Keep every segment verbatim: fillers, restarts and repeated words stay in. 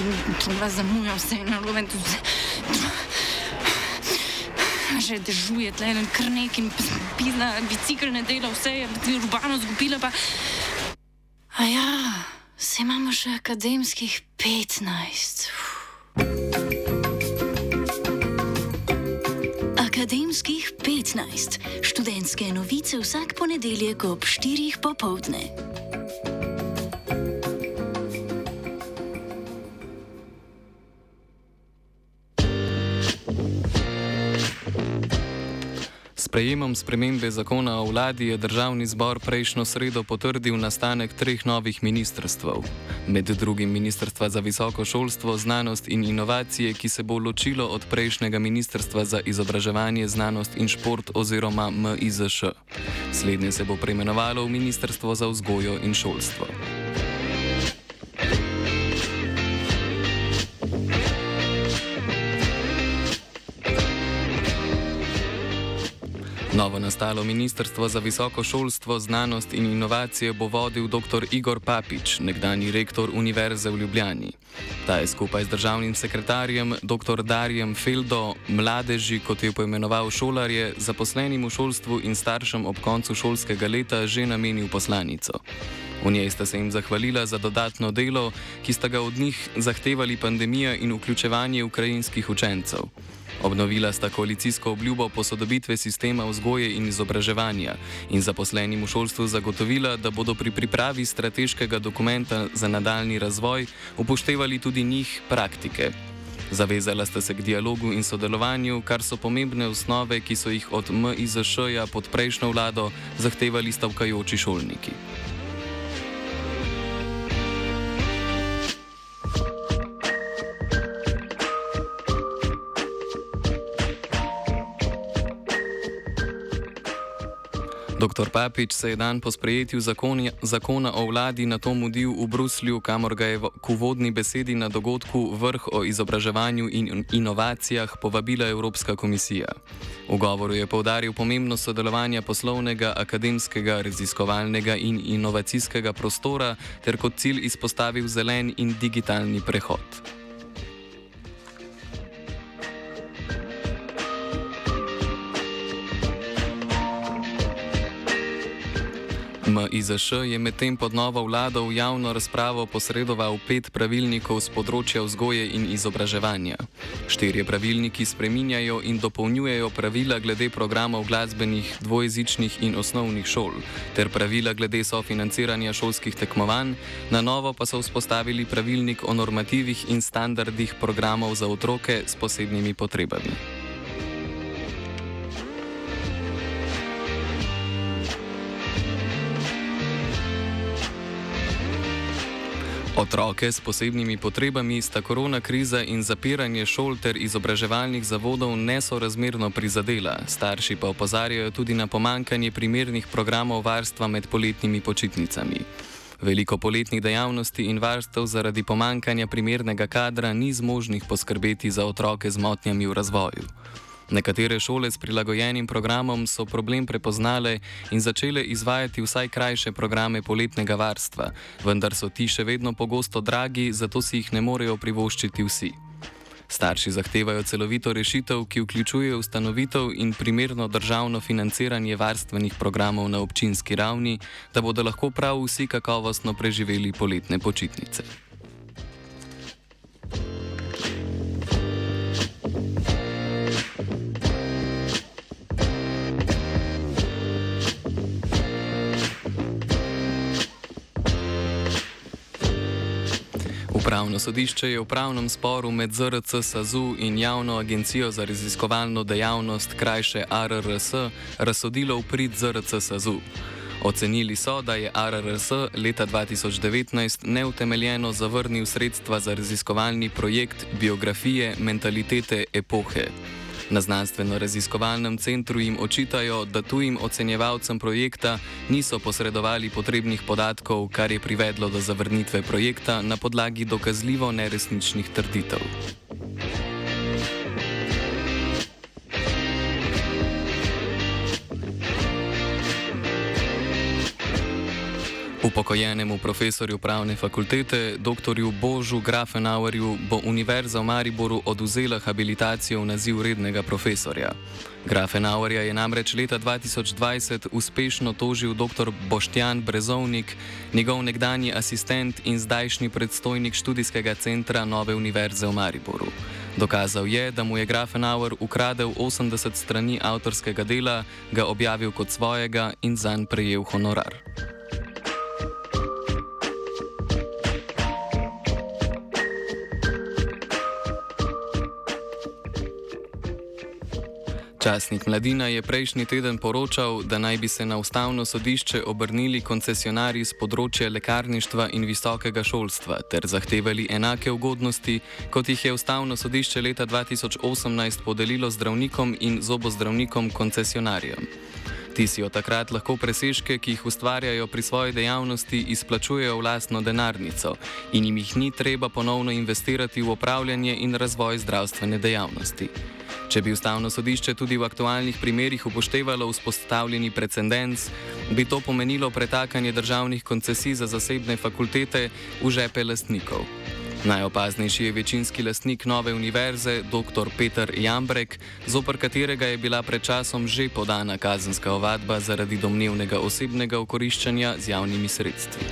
vas zamujal vse na robe. Že dežuje tle, kar nekim pizna, bicikl ne dela, vse je urbano zgubila pa... A ja, vse imamo še akademskih petnajst. Akademskih petnajst. Študentske novice vsak ponedeljek ob štirih popoldne. S sprejemom spremembe zakona o vladi je državni zbor prejšnjo sredo potrdil nastanek treh novih ministrstev. Med drugim ministrstva za visoko šolstvo, znanost in inovacije, ki se bo ločilo od prejšnjega ministrstva za izobraževanje, znanost in šport oziroma M I Z Š. Slednje se bo preimenovalo v Ministrstvo za vzgojo in šolstvo. Novo nastalo Ministrstvo za visoko šolstvo, znanost in inovacije bo vodil dr. Igor Papič, nekdanji rektor Univerze v Ljubljani. Ta je skupaj z državnim sekretarjem dr. Darjem Feldo mladeži, kot je poimenoval šolarje, zaposlenim v šolstvu in staršem ob koncu šolskega leta že namenil poslanico. V njej sta se jim zahvalila za dodatno delo, ki sta ga od njih zahtevali pandemija in vključevanje ukrajinskih učencev. Obnovila sta koalicijsko obljubo posodobitve sistema vzgoje in izobraževanja in zaposlenim v šolstvu zagotovila, da bodo pri pripravi strateškega dokumenta za nadaljni razvoj upoštevali tudi njih praktike. Zavezala sta se k dialogu in sodelovanju, kar so pomembne osnove, ki so jih od M I Z Š-ja pod prejšnjo vlado zahtevali stavkajoči šolniki. Doktor Papič se je dan po sprejetju zakonja, zakona o vladi na to mudil v Bruslju, kamor ga je k uvodni besedi na dogodku Vrh o izobraževanju in inovacijah povabila Evropska komisija. V govoru je poudaril pomembnost sodelovanja poslovnega, akademskega, raziskovalnega in inovacijskega prostora ter kot cilj izpostavil zelen in digitalni prehod. M I Z Š je medtem pod novo vlado v javno razpravo posredoval pet pravilnikov z področja vzgoje in izobraževanja. Štirje pravilniki spreminjajo in dopolnjujejo pravila glede programov glasbenih, dvojezičnih in osnovnih šol, ter pravila glede sofinanciranja šolskih tekmovanj, na novo pa so vzpostavili pravilnik o normativih in standardih programov za otroke s posebnimi potrebami. Otroke s posebnimi potrebami sta korona kriza in zapiranje šol ter izobraževalnih zavodov nesorazmerno prizadela, starši pa opozarjajo tudi na pomankanje primernih programov varstva med poletnimi počitnicami. Veliko poletnih dejavnosti in varstev zaradi pomankanja primernega kadra ni zmožnih poskrbeti za otroke z motnjami v razvoju. Nekatere šole s prilagojenim programom so problem prepoznale in začele izvajati vsaj krajše programe poletnega varstva, vendar so ti še vedno pogosto dragi, zato si jih ne morejo privoščiti vsi. Starši zahtevajo celovito rešitev, ki vključuje ustanovitev in primerno državno financiranje varstvenih programov na občinski ravni, da bodo lahko prav vsi kakovostno preživeli poletne počitnice. Upravno sodišče je v pravnem sporu med Z R C SAZU in Javno agencijo za raziskovalno dejavnost, krajše A R R S, razsodilo v prid Z R C SAZU. Ocenili so, da je A R R S leta dva tisoč devetnajst neutemeljeno zavrnil sredstva za raziskovalni projekt Biografije mentalitete epohe. Na znanstveno-raziskovalnem centru jim očitajo, da tujim ocenjevalcem projekta niso posredovali potrebnih podatkov, kar je privedlo do zavrnitve projekta na podlagi dokazljivo neresničnih trditev. Upokojenemu profesorju pravne fakultete, dr Božu Grafenauerju, bo Univerza v Mariboru odvzela habilitacijo v naziv rednega profesorja. Grafenauerja je namreč leta dva tisoč dvajset uspešno tožil dr Boštjan Brezovnik, njegov nekdanji asistent in zdajšnji predstojnik študijskega centra Nove Univerze v Mariboru. Dokazal je, da mu je Grafenauer ukradel osemdeset strani avtorskega dela, ga objavil kot svojega in zanj prejel honorar. Časnik Mladina je prejšnji teden poročal, da naj bi se na ustavno sodišče obrnili koncesionarji z področja lekarništva in visokega šolstva ter zahtevali enake ugodnosti, kot jih je ustavno sodišče leta dva tisoč osemnajst podelilo zdravnikom in zobozdravnikom koncesionarjem. Ti si od takrat lahko presežke, ki jih ustvarjajo pri svoji dejavnosti, izplačujejo v lastno denarnico in jim jih ni treba ponovno investirati v upravljanje in razvoj zdravstvene dejavnosti. Če bi ustavno sodišče tudi v aktualnih primerih upoštevalo vzpostavljeni precedens, bi to pomenilo pretakanje državnih koncesij za zasebne fakultete v žepe lastnikov. Najopaznejši je večinski lastnik Nove Univerze, dr Peter Jambrek, zoper katerega je bila pred časom že podana kazenska ovadba zaradi domnevnega osebnega okoriščanja z javnimi sredstvi.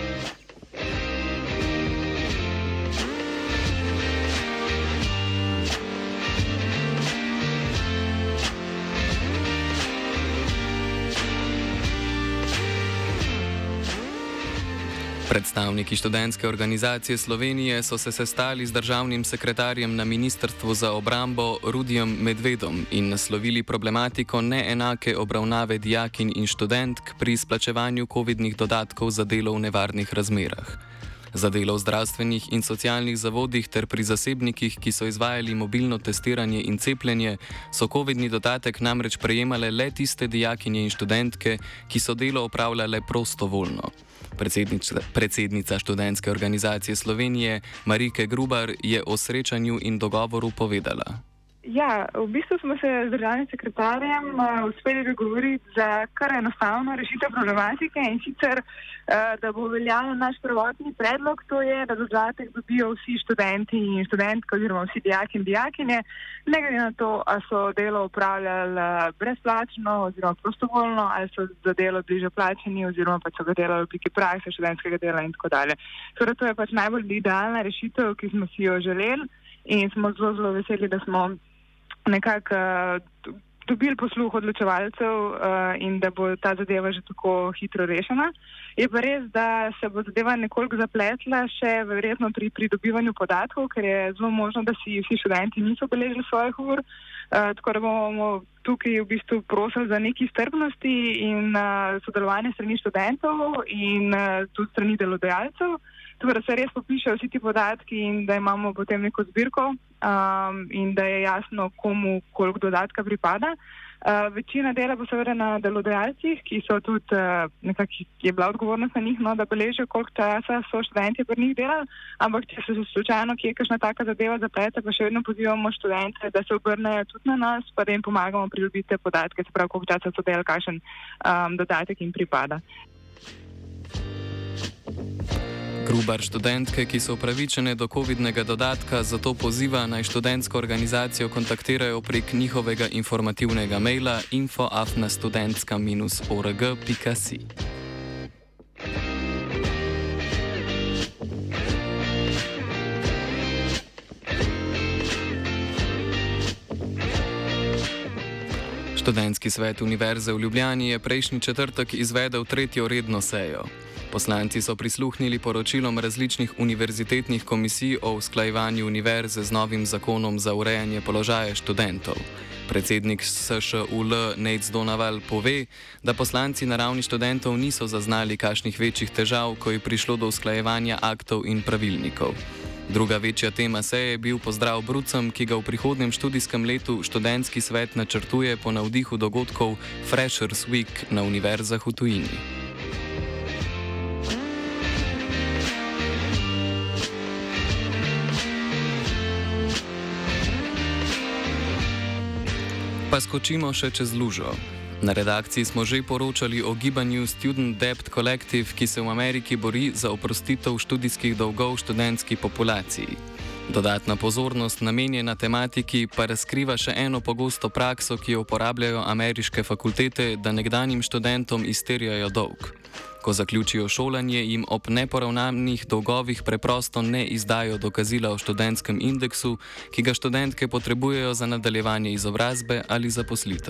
Predstavniki študentske organizacije Slovenije so se sestali z državnim sekretarjem na Ministrstvu za obrambo Rudijem Medvedom in naslovili problematiko neenake obravnave dijakinj in študentk pri izplačevanju covidnih dodatkov za delo v nevarnih razmerah. Za delo v zdravstvenih in socialnih zavodih ter pri zasebnikih, ki so izvajali mobilno testiranje in cepljenje, so covidni dodatek namreč prejemale le tiste dijakinje in študentke, ki so delo opravljale prostovoljno. Predsednica, predsednica študentske organizacije Slovenije Marike Grubar je o srečanju in dogovoru povedala. Ja, v bistvu smo se z državnim sekretarjem uh, uspeli dogovoriti za kar enostavno rešitev problematike in sicer, uh, da bo veljal naš prvotni predlog, to je, da dodatek dobijo vsi študenti in študentke oziroma vsi dijaki in dijakinje, ne glede na to, ali so delo upravljali brezplačno oziroma prostovoljno, ali so za delo bliže plačeni oziroma pa so ga delali v obliki prakse, študentskega dela in tako dalje. Torej, to je pač najbolj idealna rešitev, ki smo si jo želeli in smo zelo, zelo veseli, da smo nekako uh, dobili posluh odločevalcev uh, in da bo ta zadeva že tako hitro rešena. Je pa res, da se bo zadeva nekoliko zapletla še verjetno pri pridobivanju podatkov, ker je zelo možno, da si vsi študenti niso beležili svojih ur, uh, tako da bomo tukaj v bistvu prosili za neki strpnosti in uh, sodelovanje strani študentov in uh, tudi strani delodajalcev. Tako da se res popišejo vsi ti podatki in da imamo potem neko zbirko um, in da je jasno, komu koliko dodatka pripada. Uh, večina dela bo seveda na delodajalcih, ki so tudi uh, nekako je bila odgovornost na njih, no, da beležijo, koliko časa so študenti pri njih delali, ampak če se slučajno kje kakšna taka zadeva zaplete, pa še vedno pozivamo študente, da se obrnejo tudi na nas, pa da jim pomagamo pridobiti te podatke, se pravi, koliko časa so delali, kakšen um, dodatek jim pripada. Grubar študentke, ki so upravičene do covidnega dodatka, zato poziva naj študentsko organizacijo kontaktirajo prek njihovega informativnega maila info afna studentska org pika si. Študentski svet Univerze v Ljubljani je prejšnji četrtek izvedel tretjo redno sejo. Poslanci so prisluhnili poročilom različnih univerzitetnih komisij o usklajevanju univerze z novim zakonom za urejanje položaja študentov. Predsednik S Š U L Nejc Donaval pove, da poslanci na ravni študentov niso zaznali kakšnih večjih težav, ko je prišlo do usklajevanja aktov in pravilnikov. Druga večja tema seje je bil pozdrav brucem, ki ga v prihodnjem študijskem letu študentski svet načrtuje po navdihu dogodkov Freshers Week na univerzah v tujini. Pa skočimo še čez lužo. Na redakciji smo že poročali o gibanju Student Debt Collective, ki se v Ameriki bori za oprostitev študijskih dolgov študentski populaciji. Dodatna pozornost namenjena tematiki pa razkriva še eno pogosto prakso, ki jo uporabljajo ameriške fakultete, da nekdanjim študentom izterjajo dolg. Ko zaključijo šolanje, jim ob neporavnanih dolgovih preprosto ne izdajo dokazila o študentskem indeksu, ki ga študentke potrebujejo za nadaljevanje izobrazbe ali zaposlitev.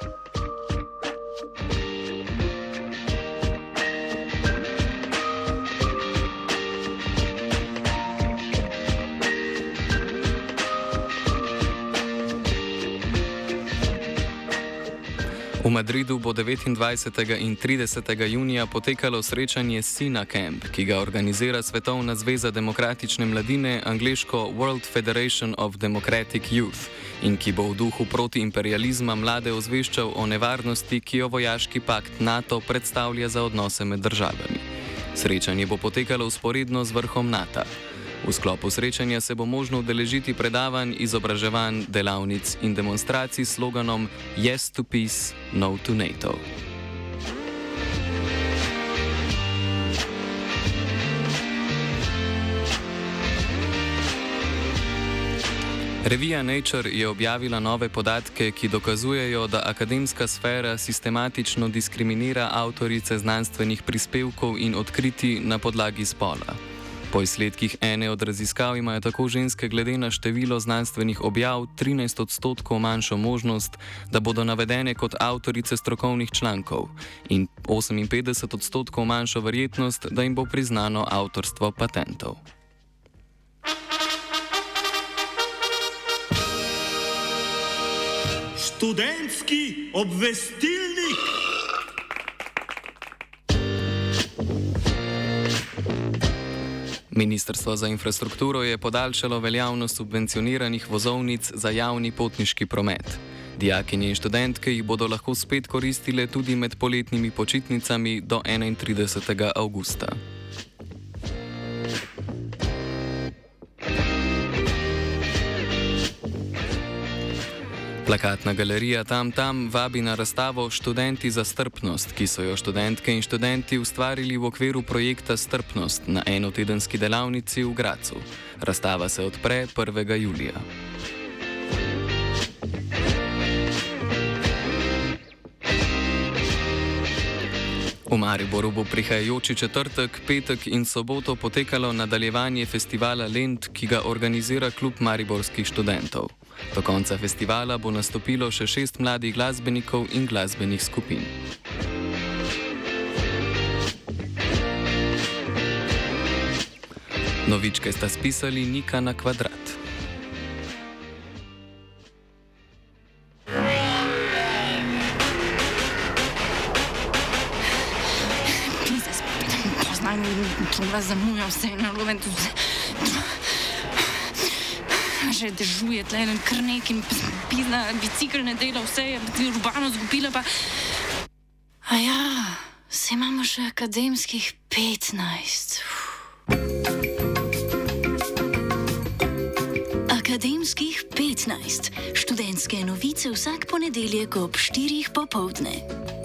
V Madridu bo devetindvajsetega in tridesetega junija potekalo srečanje Sina Camp, ki ga organizira Svetovna zveza demokratične mladine, angleško World Federation of Democratic Youth, in ki bo v duhu protiimperializma mlade ozveščal o nevarnosti, ki jo vojaški pakt NATO predstavlja za odnose med državami. Srečanje bo potekalo vzporedno z vrhom NATO. V sklopu srečanja se bo možno udeležiti predavanj, izobraževanj, delavnic in demonstracij s sloganom Yes to Peace, No to NATO. Revija Nature je objavila nove podatke, ki dokazujejo, da akademska sfera sistematično diskriminira avtorice znanstvenih prispevkov in odkritij na podlagi spola. Po izsledkih ene od raziskav imajo tako ženske glede na število znanstvenih objav trinajst odstotkov manjšo možnost, da bodo navedene kot avtorice strokovnih člankov in oseminpetdeset odstotkov manjšo verjetnost, da jim bo priznano avtorstvo patentov. Študentski obvestilnik! Ministrstvo za infrastrukturo je podaljšalo veljavnost subvencioniranih vozovnic za javni potniški promet. Dijakinje in študentke jih bodo lahko spet koristile tudi med poletnimi počitnicami do enaintridesetega avgusta. Plakatna galerija Tam Tam vabi na razstavo Študenti za strpnost, ki so jo študentke in študenti ustvarili v okviru projekta Strpnost na enotedenski delavnici v Gradcu. Razstava se odpre prvega julija. V Mariboru bo prihajajoči četrtek, petek in soboto potekalo nadaljevanje festivala Lent, ki ga organizira Klub mariborskih študentov. Do konca festivala bo nastopilo še šest mladih glasbenikov in glasbenih skupin. Novičke sta spisali Nika na kvadrat. Čula zamujam se in nalovem tudi. Že dežuje tle en krnek in pizna bicikl ne dela, vse je urbano zgubila pa... A ja, se imamo še akademskih petnajst. Akademskih petnajst. Študentske novice vsak ponedeljek ob štirih popoldne.